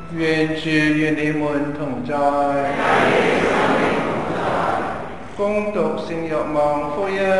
願主與你們同在。恭讀聖若望福音。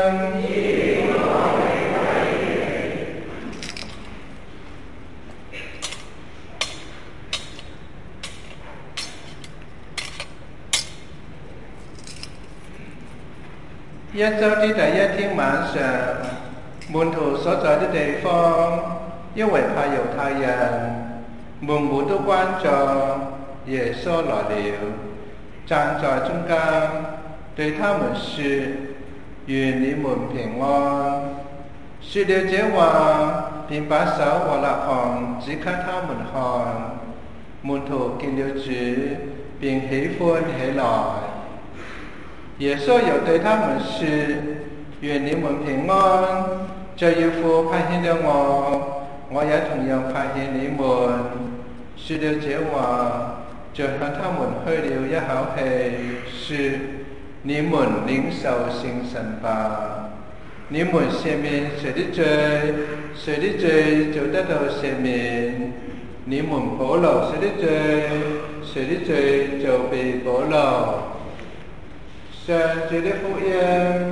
一週的第一天晚上，門徒所在的地方，因為怕猶太人，門戶都關着。耶穌來了，站在中間，對他們說：願你們平安。說了這話，便把手和肋旁指給他們看。門徒見了主，便喜歡起來。耶穌又對他們說：願你們平安。這要父派遣了我也同樣派遣你們。說了這話，就向他們噓了一口氣，說：你們領受聖神吧。你們赦免誰的罪，誰的罪就得到赦免；你們保留誰的罪，誰的罪就被保留。上主的福音。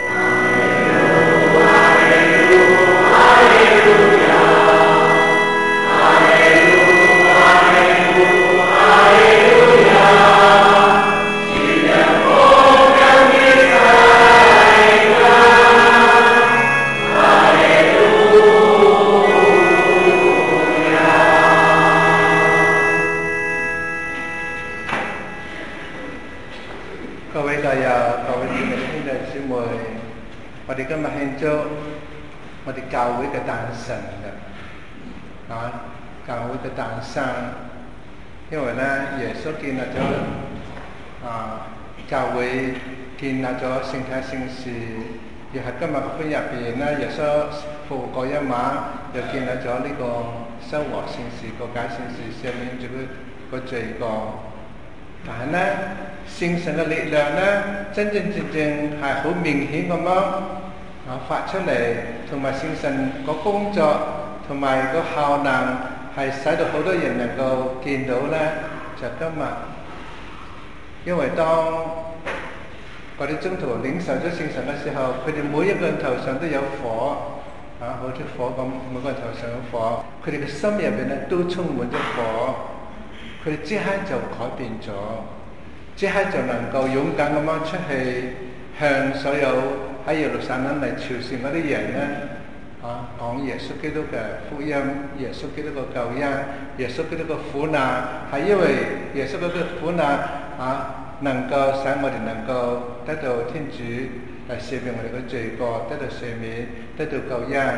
各位教友、各位姊妹兄弟姊妹，我哋今日慶祝我哋教會嘅誕辰嘅，教會嘅誕生，因為咧耶穌建立咗教會，建立咗聖體聖事，亦係今日嘅福音入邊咧，耶穌復活嗰一晚又建立咗呢個修和聖事、告解聖事、赦免咗個罪過。但係咧，聖神嘅力量咧，真正係好明顯咁樣發出嚟，同埋聖神個工作同埋個效能係使到好多人能夠見到咧，就今日。因為當嗰啲宗徒領受咗聖神嘅時候，佢哋每一個人頭上都有火，好似火咁，每個人頭上有火，佢哋嘅心入邊咧都充滿咗火。佢哋即刻就改變咗，即刻就能夠勇敢咁樣出去向所有喺耶路撒冷嚟朝聖嗰啲人咧，講耶穌基督嘅福音，耶穌基督嘅救恩，耶穌基督嘅苦難，係因為耶穌基督嘅苦難能夠使我哋能夠得到天主嚟赦免我哋嘅罪過，得到赦免，得到救恩。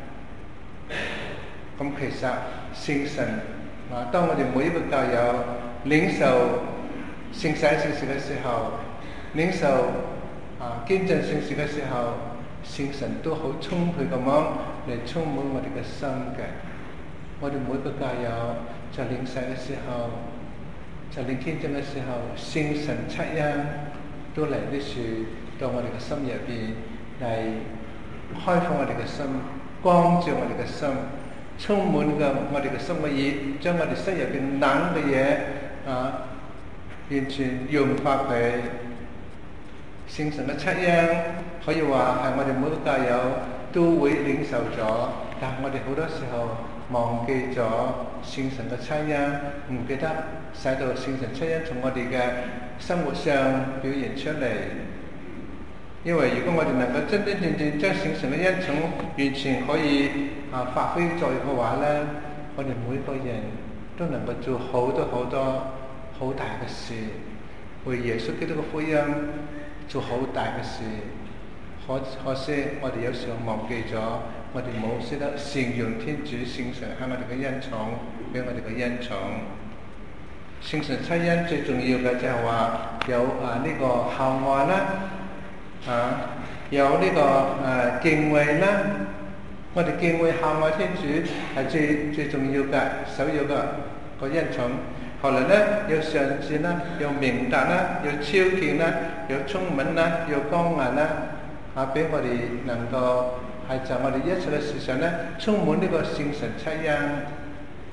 咁其實聖神當我哋每一個教友領受聖洗聖事嘅時候，領受堅振聖事嘅時候，聖神都好充沛咁樣嚟充滿我哋嘅心嘅。我哋每個教友在領洗嘅時候，在領堅振嘅時候，聖神七恩都嚟呢處到我哋嘅心入邊嚟開放我哋嘅心，光照我哋嘅心。充滿嘅我哋嘅心嘅熱，將我哋心入邊冷嘅嘢完全融化佢。聖神嘅七恩可以話係我哋每個教友都會領受咗，但係我哋好多時候忘記咗聖神嘅七恩，唔記得使到聖神七恩從我哋嘅生活上表現出嚟。因為如果我哋能夠真真正正將聖神嘅恩寵完全可以發揮作用嘅話咧，我哋每個人都能夠做好多好大嘅事，為耶穌基督嘅福音做好大嘅事。可惜我哋有時候忘記咗，我哋冇識得善用天主聖神喺我哋嘅恩寵，俾我哋嘅恩寵。聖神七恩最重要嘅就係話有呢個孝愛啦，有呢個敬畏啦。我哋敬畏孝愛天主係最重要嘅，首要嘅個恩寵。後來咧有上善啦，有明達啦，有超見啦，有聰敏啦，有剛毅啦，俾我哋能夠係在我哋一切嘅事上咧充滿呢個聖神七恩。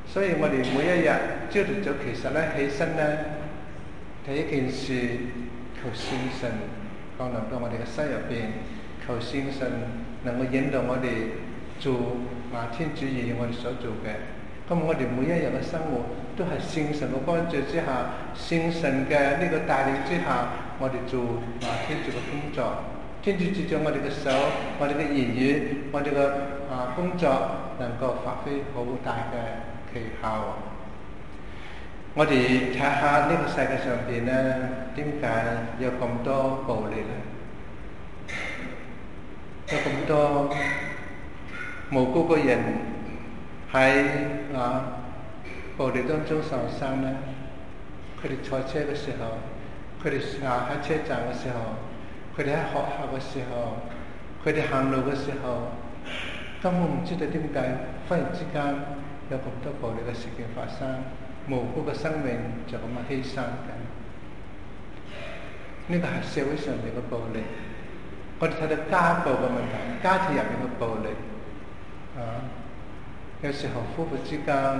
所以我哋每一日朝頭早其實咧起身咧，第一件事求聖神降臨到我哋嘅心入邊，求聖神能夠引導我哋做天主意我哋所做嘅。咁我哋每一日嘅生活都係聖神嘅幫助之下，聖神嘅呢個帶領之下，我哋做天主嘅工作。天主藉著我哋嘅手，我哋嘅言語，我哋嘅工作能夠發揮好大嘅奇效。我哋睇下呢個世界上邊咧，點解有咁多暴力咧？有咁多無辜嘅人喺暴力當中受傷咧？佢哋坐車嘅時候，佢哋喺車站嘅時候，佢哋喺學校嘅時候，佢哋行路嘅時候，根本唔知道點解忽然之間有咁多暴力嘅事件發生，無辜嘅生命就咁樣犧牲緊。呢個係社會上面嘅暴力。我哋睇到家暴嘅問題，家庭入面嘅暴力，有時候夫婦之間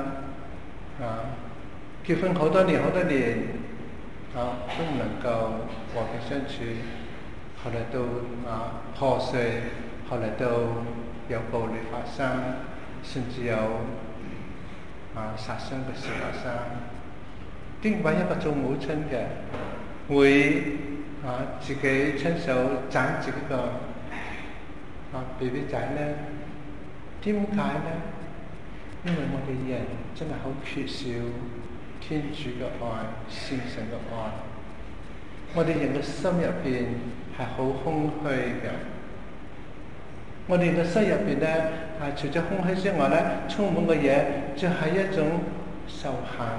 結婚好多年都唔能夠和平相處，後來到破碎，後來到有暴力發生，甚至有殺傷嘅事發生。點解一個做母親嘅會自己親手斬自己個BB 仔呢？點解呢？因為我哋人真係好缺少天主嘅愛，聖神嘅愛。我哋人嘅心入邊係好空虛嘅。我哋嘅心入邊咧，除咗空虛之外咧，充滿嘅嘢就係一種仇恨，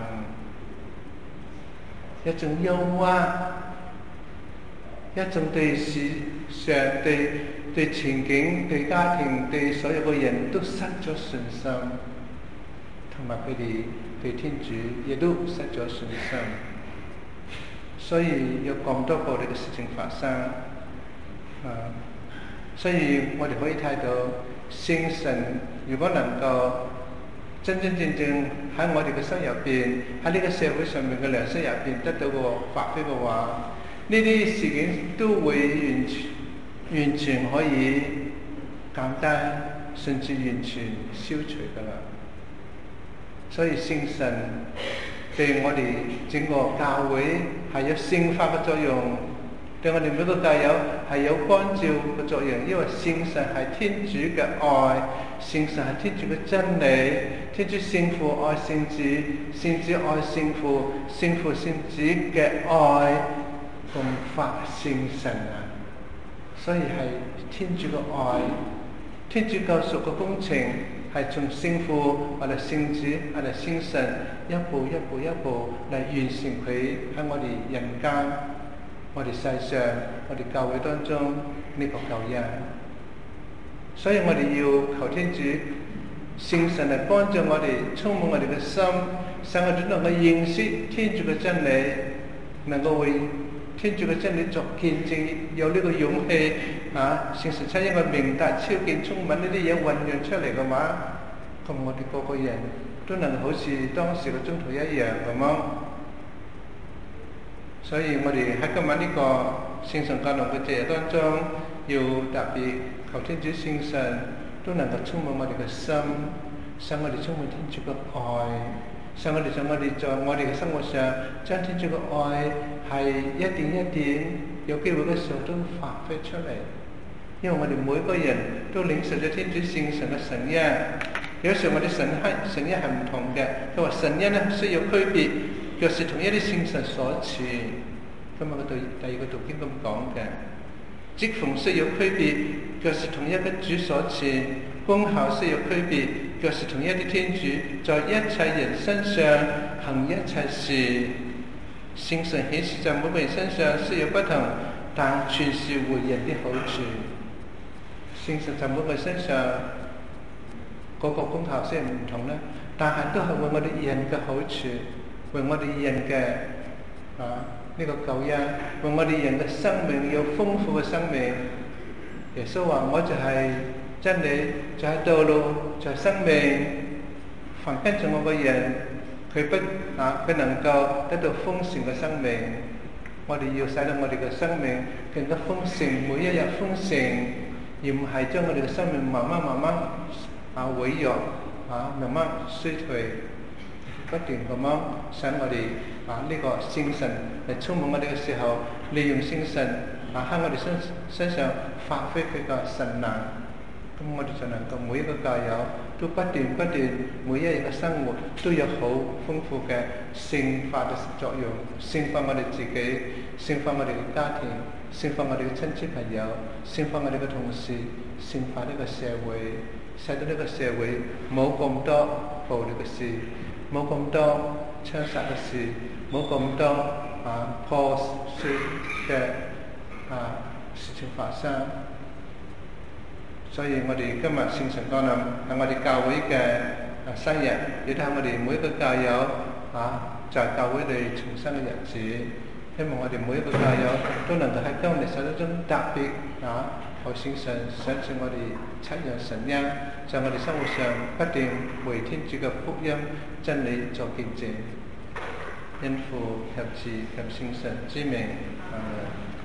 一種憂鬱，一種對事上、對前景、對家庭、對所有嘅人都失咗信心，同埋佢哋對天主亦都失咗信心，所以有咁多暴力嘅事情發生。所以我哋可以睇到聖神如果能夠真真正正喺我哋嘅心入邊，喺呢個社會上面嘅良心入邊得到個發揮嘅話，呢啲事件都會完全可以減低，甚至完全消除㗎啦。所以聖神對我哋整個教會係有聖化嘅作用，對我哋每個教友係有關照嘅作用，因為聖神係天主嘅愛，聖神係天主嘅真理，天主聖父愛聖子，聖子愛聖父，聖父聖子嘅愛共發聖神啊！所以係天主嘅愛，天主救贖嘅工程係從聖父或者聖子或者聖神一步一步嚟完成佢喺我哋人間、我哋世上、我哋教會當中呢個救恩。所以我哋要求天主聖神嚟幫助我哋，充滿我哋嘅心，使我哋能夠認識天主嘅真理，能夠為天主嘅真理作見證，有呢個勇氣聖神親因為明達超見充滿呢啲嘢運用出嚟嘅話，咁我哋個個人都能好似當時嘅宗徒一樣咁樣。所以我哋喺今晚呢個聖神降臨嘅節日當中，要特別求天主聖神都能夠充滿我哋嘅心，使我哋充滿天主嘅愛，使我哋在我哋嘅生活上將天主嘅愛係一點一點有機會嘅時候都發揮出嚟。因為我哋每個人都領受咗天主聖神嘅神恩，有時候我哋神恩係唔同嘅。佢話神恩咧需要區別，若是同一啲聖神所賜。今日第二個讀經咁講嘅，職奉需要區別，若是同一個主所賜；功效需要區別，若是同一啲天主在一切人身上行一切事。聖神顯示在每個人身上需要不同，但全是為人的好處。聖神在每個人身上嗰個功效雖然唔同咧，但係都係為我哋人嘅好處，為我哋人嘅呢個救恩，為我哋人嘅生命有豐富嘅生命。耶穌話：我就係真理，就係道路，就係生命。 凡跟住我嘅人，佢能夠得到豐盛嘅生命。我哋要使到我哋嘅生命更加豐盛，每一日豐盛，而唔係將我哋嘅生命慢慢毀弱，慢慢衰退，不斷咁樣使我哋呢個聖神嚟充滿我哋嘅時候，利用聖神喺我哋身上發揮佢嘅神能，咁我哋就能夠每一個教友都不斷每一日嘅生活都有好豐富嘅聖化嘅作用，聖化我哋自己，聖化我哋嘅家庭，聖化我哋嘅親戚朋友，聖化我哋嘅同事，聖化呢個社會，使到呢個社會冇咁多暴力嘅事，冇咁多槍殺嘅事，冇咁多破碎嘅事情發生。所以我哋今日聖神降臨係我哋教會嘅生日，亦都係我哋每一個教友在教會裏重生嘅日子。希望我哋每一個教友都能夠喺今日受到一種特別好聖神賞賜我哋七樣神恩，在我哋生活上不斷為天主嘅福音真理作見證。因父及子及聖神之名，阿們。